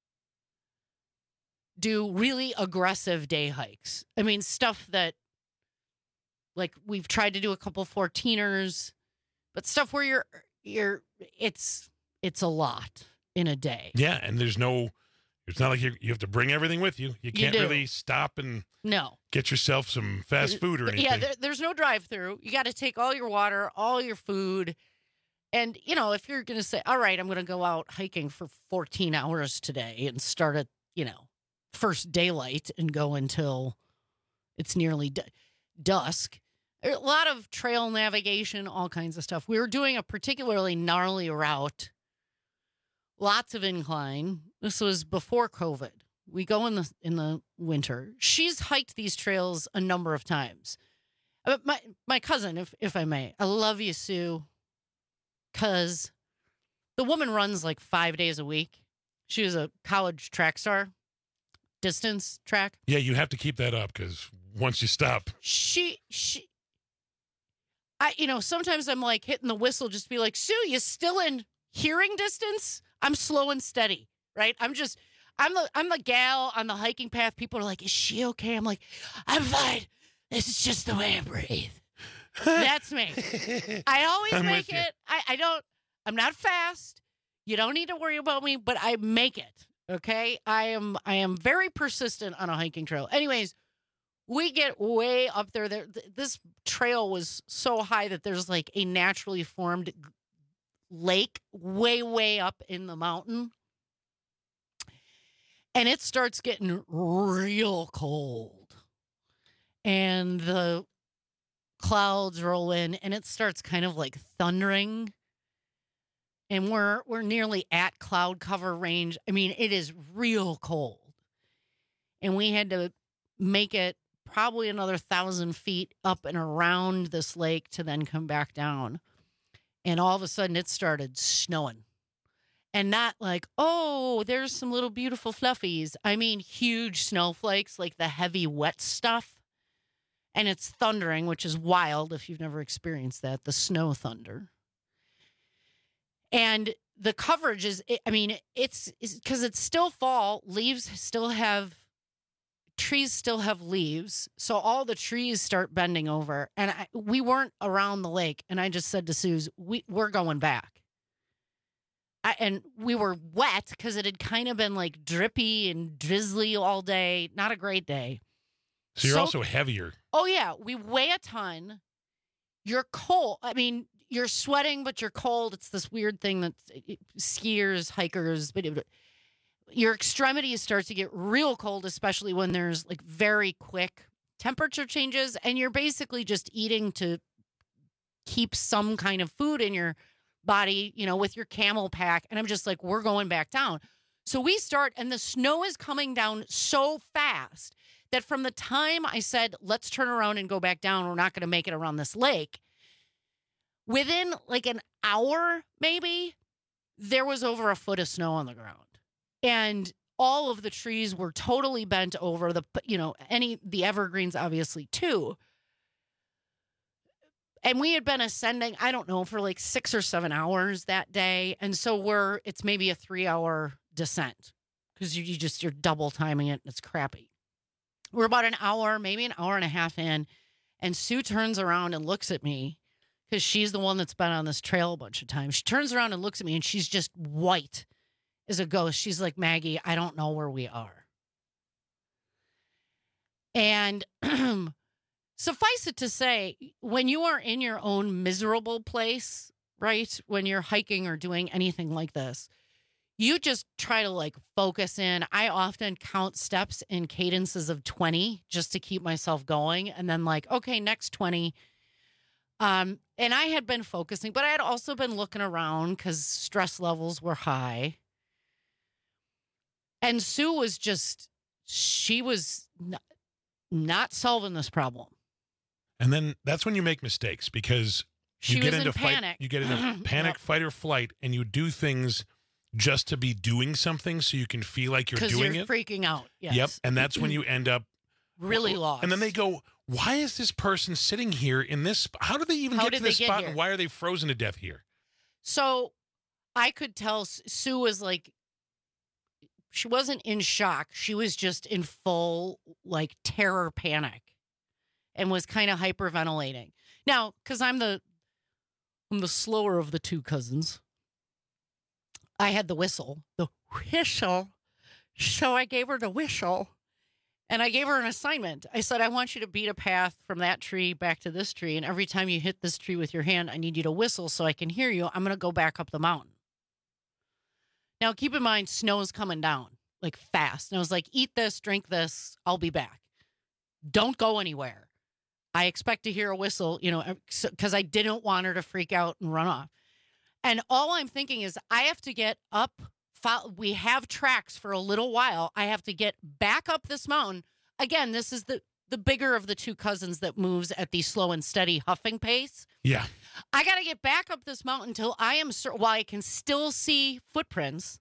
do really aggressive day hikes. I mean, stuff that, like, we've tried to do a couple fourteeners, but stuff where you're, you're, it's, it's a lot in a day. Yeah, and there's no, it's not like you you have to bring everything with you. You can't do. really stop and No. get yourself some fast food or anything. Yeah, there, there's no drive-through. You got to take all your water, all your food. And, you know, if you're going to say, all right, I'm going to go out hiking for fourteen hours today and start at, you know, first daylight and go until it's nearly d- dusk. A lot of trail navigation, all kinds of stuff. We were doing a particularly gnarly route. Lots of incline. This was before COVID. We go in the in the winter. She's hiked these trails a number of times. Uh, My my cousin, if if I may, I love you, Sue, because the woman runs like five days a week. She was a college track star, distance track. Yeah, you have to keep that up because once you stop, She she. I you know sometimes I'm like hitting the whistle just to be like, Sue, you still in hearing distance? I'm slow and steady, right? I'm just. I'm the I'm the gal on the hiking path. People are like, is she okay? I'm like, I'm fine. This is just the way I breathe. That's me. I always I'm make with you. it. I, I don't, I'm not fast. You don't need to worry about me, but I make it. Okay. I am I am very persistent on a hiking trail. Anyways, we get way up there. There th- this trail was so high that there's like a naturally formed lake way, way up in the mountain. And it starts getting real cold. And the clouds roll in, and it starts kind of like thundering. And we're we're nearly at cloud cover range. I mean, it is real cold. And we had to make it probably another thousand feet up and around this lake to then come back down. And all of a sudden it started snowing. And not like, oh, there's some little beautiful fluffies. I mean, huge snowflakes, like the heavy wet stuff. And it's thundering, which is wild if you've never experienced that, the snow thunder. And the coverage is, I mean, it's because it's still fall. Leaves still have, trees still have leaves. So all the trees start bending over. And I, we weren't around the lake. And I just said to Suze, we, we're going back. I, and we were wet because it had kind of been like drippy and drizzly all day. Not a great day. So you're So- also heavier. Oh, yeah. We weigh a ton. You're cold. I mean, you're sweating, but you're cold. It's this weird thing that skiers, hikers, but it, your extremities start to get real cold, especially when there's like very quick temperature changes. And you're basically just eating to keep some kind of food in your body, you know, with your camel pack. And I'm just like, we're going back down. So we start, and the snow is coming down so fast that from the time I said, let's turn around and go back down, we're not going to make it around this lake. Within like an hour, maybe, there was over a foot of snow on the ground. And all of the trees were totally bent over. The, you know, any, the evergreens, obviously, too. And we had been ascending, I don't know, for like six or seven hours that day. And so we're, it's maybe a three hour descent because you, you just, you're double timing it and it's crappy. We're about an hour, maybe an hour and a half in. And Sue turns around and looks at me because she's the one that's been on this trail a bunch of times. She turns around and looks at me and she's just white as a ghost. She's like, Maggie, I don't know where we are. And suffice it to say, when you are in your own miserable place, right, when you're hiking or doing anything like this, you just try to like focus in. I often count steps in cadences of twenty just to keep myself going. And then like, okay, next twenty. Um, and I had been focusing, but I had also been looking around because stress levels were high. And Sue was just, she was not, not solving this problem. And then that's when you make mistakes because you She get was into in fight, panic. you get into panic, Yep. fight or flight, and you do things just to be doing something so you can feel like you're Because doing you're it. freaking out. Yes. Yep. And that's when you end up Really lost. And then they go, why is this person sitting here in this spot? How did they even How get did to they this get spot? here? And why are they frozen to death here? So I could tell S- Sue was like, she wasn't in shock. She was just in full like terror panic and was kind of hyperventilating. Now, because I'm the I'm the slower of the two cousins, I had the whistle, the whistle. So I gave her the whistle. And I gave her an assignment. I said, I want you to beat a path from that tree back to this tree. And every time you hit this tree with your hand, I need you to whistle so I can hear you. I'm going to go back up the mountain. Now, keep in mind, snow is coming down like fast. And I was like, eat this, drink this. I'll be back. Don't go anywhere. I expect to hear a whistle, you know, because I didn't want her to freak out and run off. And all I'm thinking is I have to get up. We have tracks for a little while. I have to get back up this mountain. Again, this is the, the bigger of the two cousins that moves at the slow and steady huffing pace. Yeah. I got to get back up this mountain until I am certain, while I can still see footprints.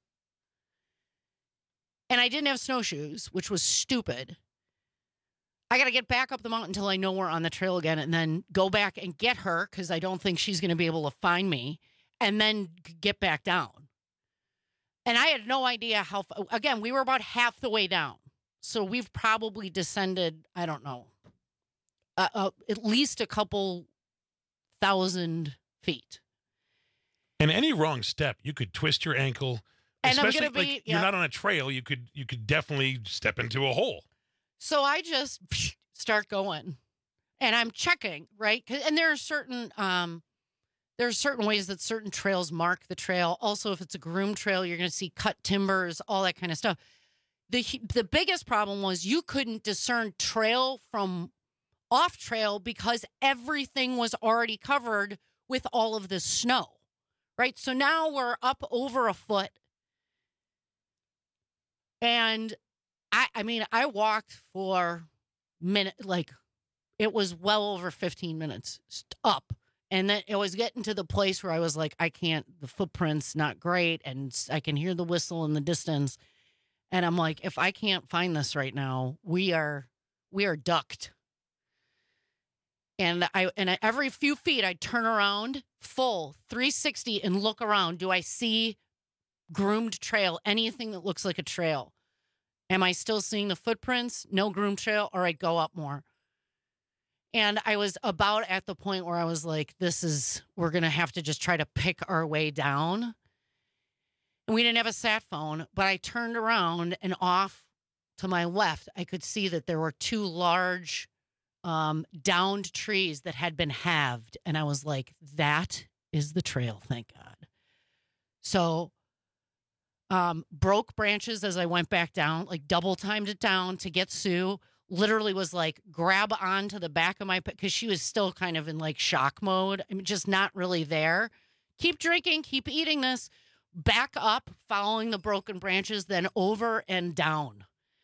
And I didn't have snowshoes, which was stupid. I got to get back up the mountain until I know we're on the trail again and then go back and get her because I don't think she's going to be able to find me and then get back down. And I had no idea how, again, we were about half the way down. So we've probably descended, I don't know, uh, uh, at least a couple thousand feet. And any wrong step, you could twist your ankle. And I'm Especially gonna be- like you're yeah. not on a trail. You could you could definitely step into a hole. So I just start going and I'm checking, right? 'Cause- And there are certain, um, there are certain ways that certain trails mark the trail. Also, if it's a groomed trail, you're going to see cut timbers, all that kind of stuff. The the biggest problem was you couldn't discern trail from off trail because everything was already covered with all of this snow, right? So now we're up over a foot. And I, I mean, I walked for minute, like it was well over fifteen minutes up. And then it was getting to the place where I was like, I can't, the footprint's not great. And I can hear the whistle in the distance. And I'm like, if I can't find this right now, we are, we are ducked. And I, and I, every few feet I turn around full three sixty and look around. Do I see groomed trail, anything that looks like a trail? Am I still seeing the footprints? No groomed trail, or I go up more. And I was about at the point where I was like, this is, we're going to have to just try to pick our way down. And we didn't have a sat phone, but I turned around and off to my left, I could see that there were two large um, downed trees that had been halved. And I was like, that is the trail, thank God. So um, broke branches as I went back down, like double timed it down to get Sue. Literally was like, grab onto the back of my, because she was still kind of in like shock mode. I mean, just not really there. Keep drinking, keep eating this. Back up, following the broken branches, then over and down.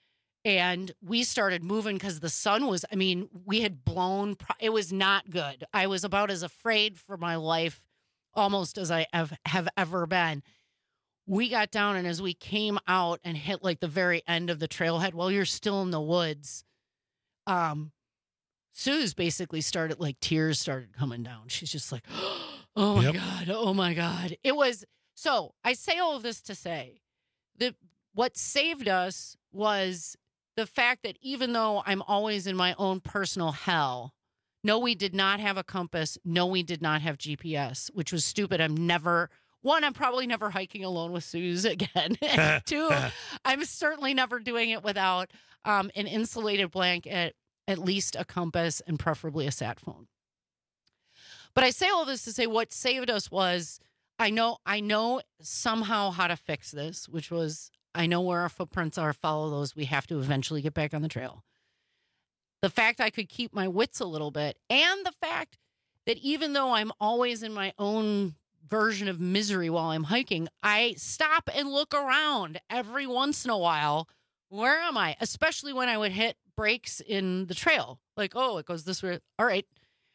And we started moving because the sun was, I mean, we had blown, it was not good. I was about as afraid for my life almost as I have, have ever been. We got down, and as we came out and hit like the very end of the trailhead, while you're still in the woods, um, Sue's basically started, like tears started coming down. She's just like, oh my yep. God, oh my God. It was, so I say all of this to say that what saved us was the fact that even though I'm always in my own personal hell, no, we did not have a compass. No, we did not have G P S, which was stupid. I'm never, one, I'm probably never hiking alone with Suze again. And two, I'm certainly never doing it without um, an insulated blanket, at least a compass, and preferably a sat phone. But I say all this to say what saved us was I know I know somehow how to fix this, which was I know where our footprints are, follow those. We have to eventually get back on the trail. The fact I could keep my wits a little bit, and the fact that even though I'm always in my own version of misery while I'm hiking, I stop and look around every once in a while. Where am I? Especially when I would hit breaks in the trail. Like, oh, it goes this way. All right.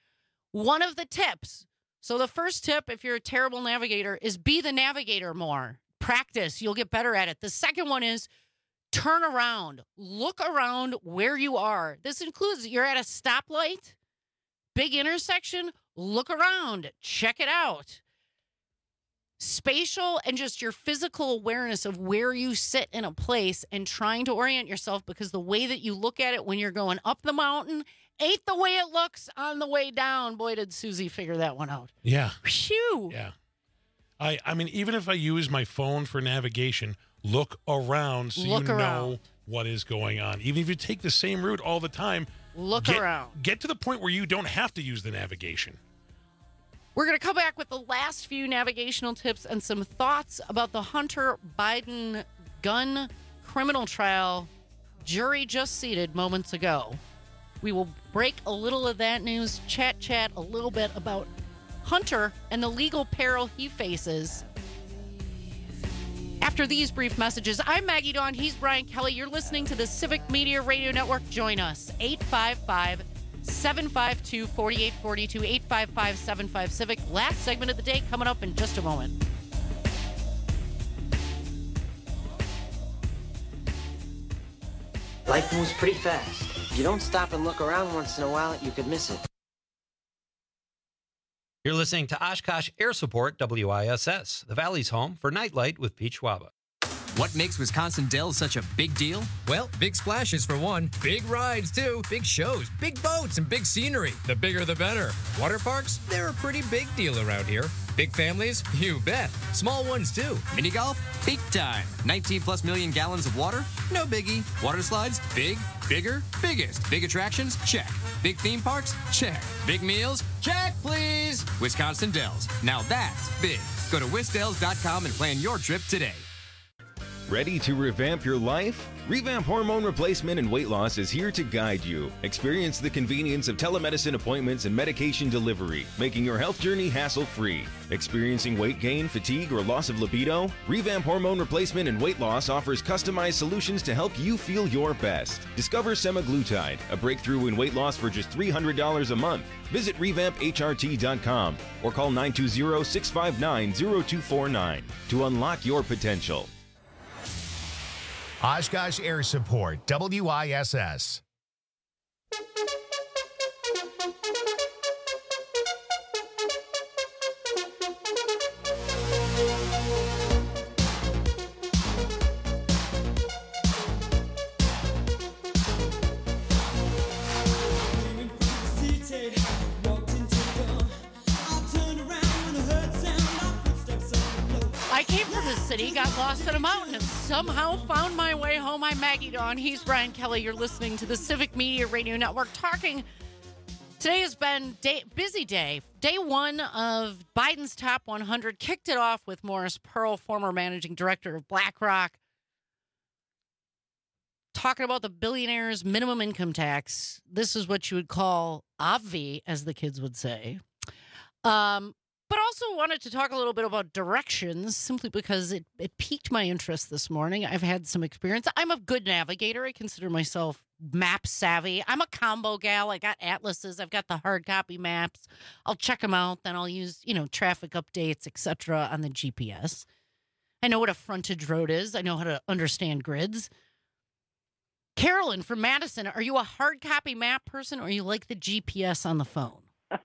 One of the tips. So the first tip, if you're a terrible navigator, is be the navigator more. Practice. You'll get better at it. The second one is turn around. Look around where you are. This includes you're at a stoplight, big intersection. Look around. Check it out. Spatial and just your physical awareness of where you sit in a place and trying to orient yourself, because the way that you look at it when you're going up the mountain ain't the way it looks on the way down. Boy, did Susie figure that one out. Yeah. Phew. Yeah. I, I mean, even if I use my phone for navigation, look around so look you around. know what is going on. Even if you take the same route all the time, look get, around. Get to the point where you don't have to use the navigation. We're going to come back with the last few navigational tips and some thoughts about the Hunter Biden gun criminal trial. Jury just seated moments ago. We will break a little of that news, chat, chat a little bit about Hunter and the legal peril he faces. After these brief messages, I'm Maggie Dawn. He's Brian Kelly. You're listening to the Civic Media Radio Network. Join us. eight five five, seven five two, four eight four two, eight five five, seven five Civic. Last segment of the day coming up in just a moment. Life moves pretty fast. If you don't stop and look around once in a while, you could miss it. You're listening to Oshkosh Air Support W I S S, the Valley's home for Nightlight with Pete Schwaba. What makes Wisconsin Dells such a big deal? Well, big splashes for one, big rides too, big shows, big boats, and big scenery. The bigger the better. Water parks? They're a pretty big deal around here. Big families? You bet. Small ones too. Mini golf? Big time. nineteen plus million gallons of water? No biggie. Water slides? Big, bigger, biggest. Big attractions? Check. Big theme parks? Check. Big meals? Check, please. is Wisconsin Dells. Now that's big. Go to wisdells dot com and plan your trip today. Ready to revamp your life? Revamp Hormone Replacement and Weight Loss is here to guide you. Experience the convenience of telemedicine appointments and medication delivery, making your health journey hassle-free. Experiencing weight gain, fatigue, or loss of libido? Revamp Hormone Replacement and Weight Loss offers customized solutions to help you feel your best. Discover semaglutide, a breakthrough in weight loss for just three hundred dollars a month. Visit revamp H R T dot com or call nine two zero, six five nine, zero two four nine to unlock your potential. Oshkosh Air Support, W I S S. I came from the city, got lost in a mountain, and somehow found my way home. I'm Maggie Dawn. He's Brian Kelly. You're listening to the Civic Media Radio Network talking. Today has been day, busy day. Day one of Biden's Top one hundred. Kicked it off with Morris Pearl, former managing director of BlackRock, talking about the billionaires' minimum income tax. This is what you would call obvi, as the kids would say. Um, but also wanted to talk a little bit about directions, simply because it, it piqued my interest this morning. I've had some experience. I'm a good navigator. I consider myself map savvy. I'm a combo gal. I got atlases. I've got the hard copy maps. I'll check them out. Then I'll use, you know, traffic updates, et cetera on the G P S. I know what a frontage road is. I know how to understand grids. Carolyn from Madison, are you a hard copy map person, or you like the G P S on the phone?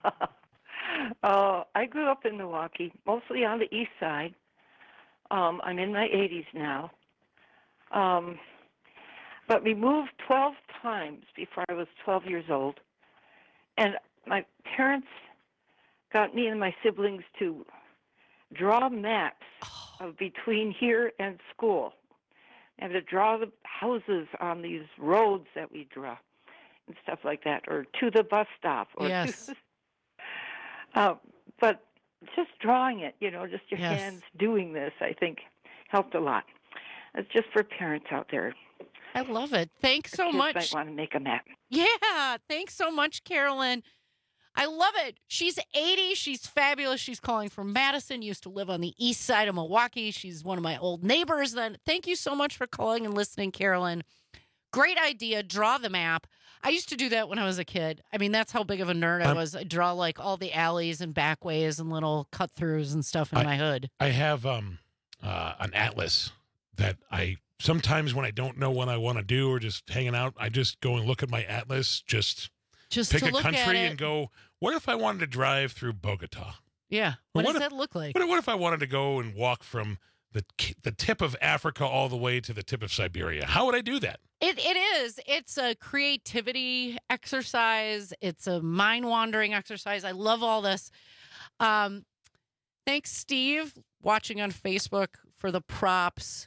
Uh, I grew up in Milwaukee, mostly on the east side. Um, I'm in my eighties now. Um, but we moved twelve times before I was twelve years old. And my parents got me and my siblings to draw maps of between here and school, and to draw the houses on these roads that we draw and stuff like that, or to the bus stop. Or yes. To, uh, but just drawing it, you know, just your Yes. hands doing this, I think, helped a lot. It's just for parents out there. I love it. Thanks so Kids much. might want to make a map. Yeah, thanks so much, Carolyn. I love it. She's eighty. She's fabulous. She's calling from Madison. Used to live on the east side of Milwaukee. She's one of my old neighbors. Then thank you so much for calling and listening, Carolyn. Great idea. Draw the map. I used to do that when I was a kid. I mean, that's how big of a nerd I Um, was. I draw like all the alleys and backways and little cut throughs and stuff in I- my hood. I have um, uh, an atlas that I sometimes, when I don't know what I want to do or just hanging out, I just go and look at my atlas, just, Just pick to a look at country it. and go, what if I wanted to drive through Bogota? Yeah. Or What, does if- that look like? What, what if I wanted to go and walk from the the tip of Africa all the way to the tip of Siberia? How would I do that? It it is. It's a creativity exercise. It's a mind wandering exercise. I love all this. Um, thanks, Steve, watching on Facebook for the props.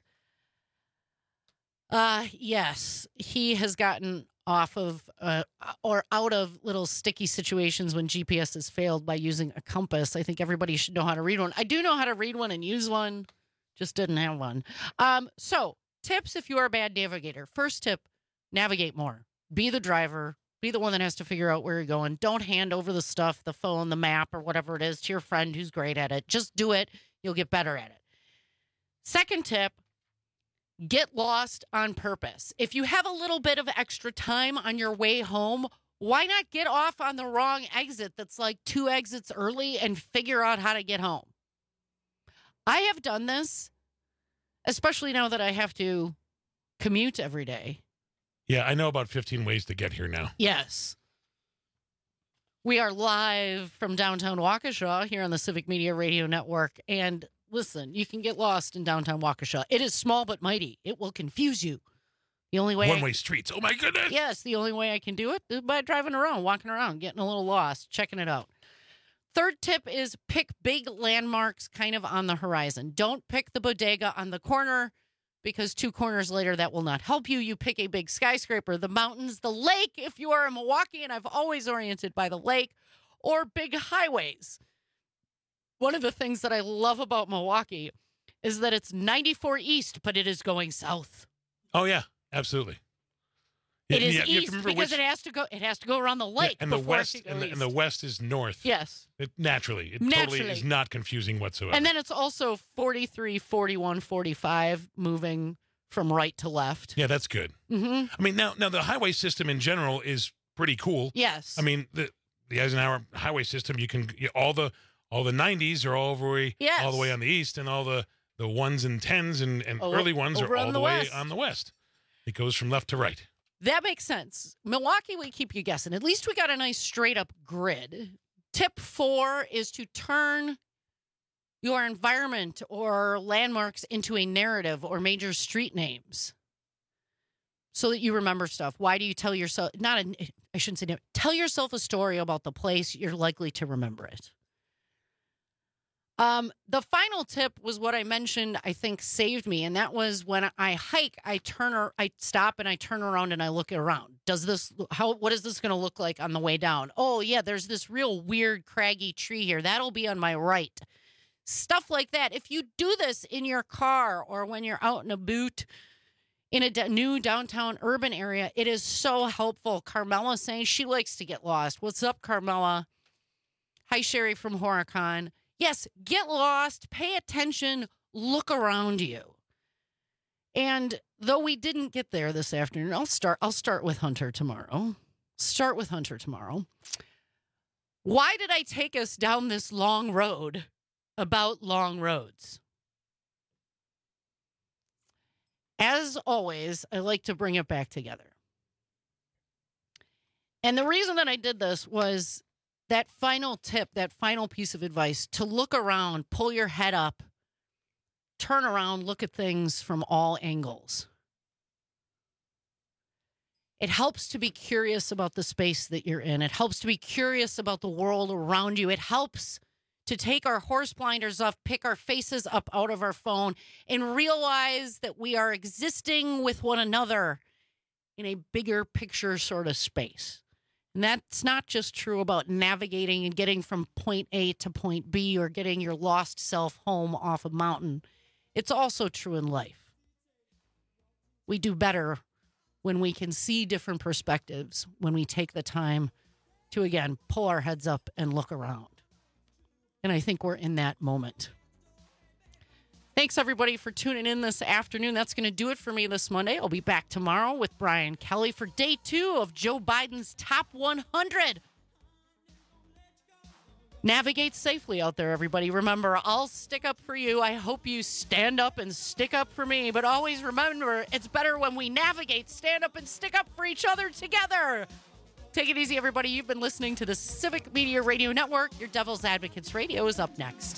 Uh, yes, he has gotten off of uh, or out of little sticky situations when G P S has failed by using a compass. I think everybody should know how to read one. I do know how to read one and use one. Just didn't have one. Um, so tips if you are a bad navigator. First tip, navigate more. Be the driver. Be the one that has to figure out where you're going. Don't hand over the stuff, the phone, the map, or whatever it is to your friend who's great at it. Just do it. You'll get better at it. Second tip, get lost on purpose. If you have a little bit of extra time on your way home, why not get off on the wrong exit that's like two exits early and figure out how to get home? I have done this, especially now that I have to commute every day. Yeah, I know about fifteen ways to get here now. Yes. We are live from downtown Waukesha here on the Civic Media Radio Network. And listen, you can get lost in downtown Waukesha. It is small but mighty. It will confuse you. The only way One-way I, streets. Oh, my goodness. Yes, the only way I can do it is by driving around, walking around, getting a little lost, checking it out. Third tip is pick big landmarks kind of on the horizon. Don't pick the bodega on the corner, because two corners later, that will not help you. You pick a big skyscraper, the mountains, the lake, if you are in Milwaukee, and I've always oriented by the lake, or big highways. one of the things that I love about Milwaukee is that it's ninety-four east, but it is going south. Oh, yeah, absolutely. It Yeah, is you have to east remember because which- it has to go. It has to go around the lake Yeah, and the before west it can and go the, and the east. west is north. Yes. It, naturally. It Naturally. totally is not confusing whatsoever. And then it's also forty-three, forty-one, forty-five moving from right to left. yeah, that's good. Mm-hmm. I mean, now now the highway system in general is pretty cool. Yes. I mean, the the Eisenhower highway system, you can you, all the all the nineties are all over way, Yes. all the way on the east, and all the the ones and tens and, and Over- early ones are over on all the the way west. on the west. It goes from left to right. That makes sense. Milwaukee, we keep you guessing. At least we got a nice straight up grid. Tip four is to turn your environment or landmarks into a narrative or major street names so that you remember stuff. Why do you tell yourself, not a, I shouldn't say, tell yourself a story about the place, you're likely to remember it. Um, the final tip was what I mentioned, I think saved me. And that was when I hike, I turn or I stop and I turn around and I look around. Does this, how, what is this going to look like on the way down? Oh yeah, there's this real weird craggy tree here. That'll be on my right. Stuff like that. If you do this in your car or when you're out in a boot in a d- new downtown urban area, it is so helpful. Carmela saying she likes to get lost. What's up, Carmela? Hi, Sherry from Horicon. Yes, get lost, pay attention, look around you. And though we didn't get there this afternoon, I'll start I'll start with Hunter tomorrow. Start with Hunter tomorrow. Why did I take us down this long road about long roads? As always, I like to bring it back together. And the reason that I did this was that final tip, that final piece of advice, to look around, pull your head up, turn around, look at things from all angles. It helps to be curious about the space that you're in. It helps to be curious about the world around you. It helps to take our horse blinders off, pick our faces up out of our phone, and realize that we are existing with one another in a bigger picture sort of space. And that's not just true about navigating and getting from point A to point B or getting your lost self home off a mountain. It's also true in life. We do better when we can see different perspectives, when we take the time to, again, pull our heads up and look around. And I think we're in that moment. Thanks, everybody, for tuning in this afternoon. That's going to do it for me this Monday. I'll be back tomorrow with Brian Kelly for day two of Joe Biden's Top one hundred. Navigate safely out there, everybody. Remember, I'll stick up for you. I hope you stand up and stick up for me. But always remember, it's better when we navigate, stand up, and stick up for each other together. Take it easy, everybody. You've been listening to the Civic Media Radio Network. Your Devil's Advocates Radio is up next.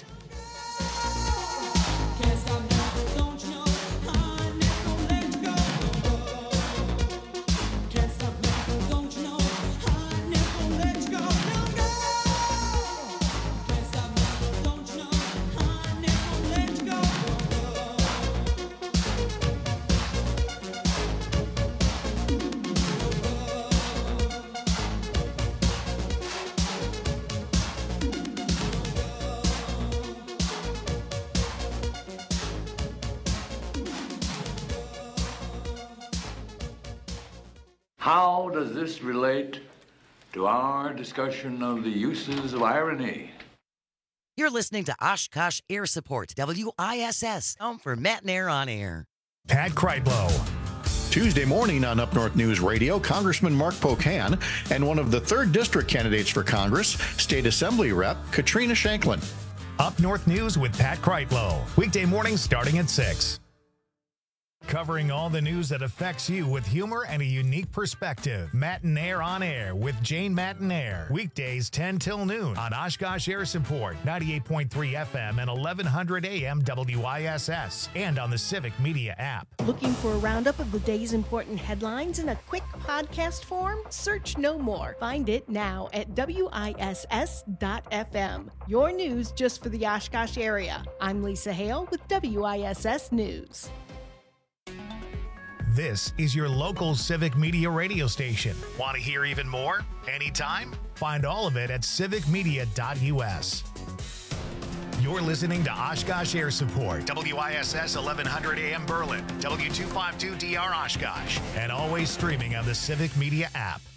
How does this relate to our discussion of the uses of irony? You're listening to Oshkosh Air Support, W I S S, home for Matt and Air on Air. Pat Kreitlow. Tuesday morning on Up North News Radio, Congressman Mark Pocan and one of the third District candidates for Congress, State Assembly Rep Katrina Shanklin. Up North News with Pat Kreitlow. Weekday mornings starting at six. Covering all the news that affects you with humor and a unique perspective. Matt and Air on Air with Jane Matt and Air. Weekdays ten till noon on Oshkosh Air Support, ninety-eight point three F M and eleven hundred A M W I S S. And on the Civic Media app. Looking for a roundup of the day's important headlines in a quick podcast form? Search no more. Find it now at W I S S dot F M. Your news just for the Oshkosh area. I'm Lisa Hale with W I S S News. This is your local Civic Media radio station. Want to hear even more? Anytime? Find all of it at civic media dot U S. You're listening to Oshkosh Air Support, W I S S eleven hundred A M Berlin, W two fifty-two D R Oshkosh, and always streaming on the Civic Media app.